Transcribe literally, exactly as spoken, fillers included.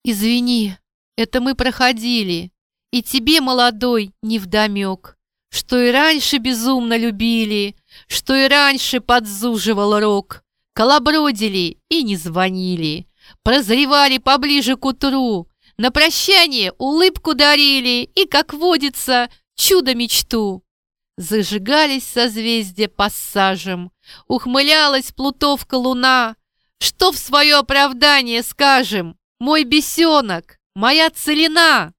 Извини, это мы проходили, и тебе, молодой, невдомек, что и раньше безумно любили, что и раньше подзуживал рок, колобродили и не звонили, прозревали поближе к утру, на прощание улыбку дарили и, как водится, чудо-мечту. Зажигались созвездия пассажем, ухмылялась плутовка луна. Что в свое оправдание скажем? Мой бесенок, моя целина!